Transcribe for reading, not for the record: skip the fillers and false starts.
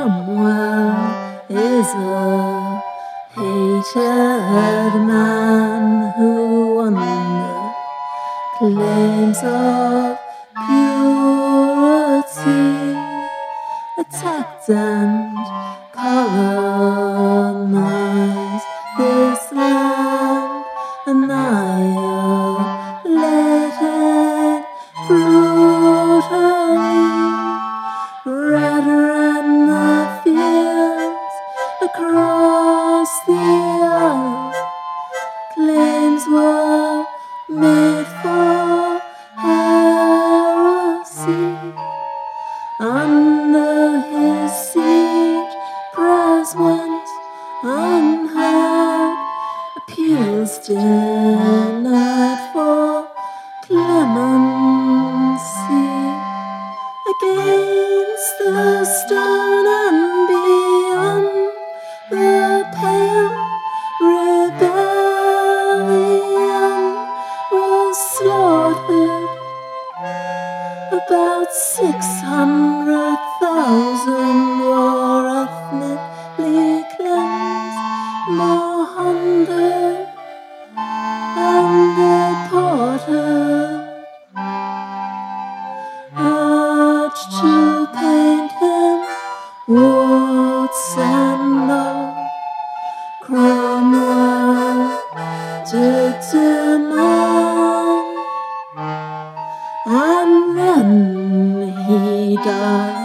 Cromwell is a hated man who under claims of purity attacked and colonized this land, annihilated brutally. Red ran the fields across the earth. Claims were made for heresy. Under his siege, prayers went unheard. Appeals denied for clemency. Against the stone and beyond the pale, rebellion was slaughtered. About 600,000 were ethnically cleansed, more hunted and deported. Urged to paint him warts and all, Cromwell did demand, and then he died.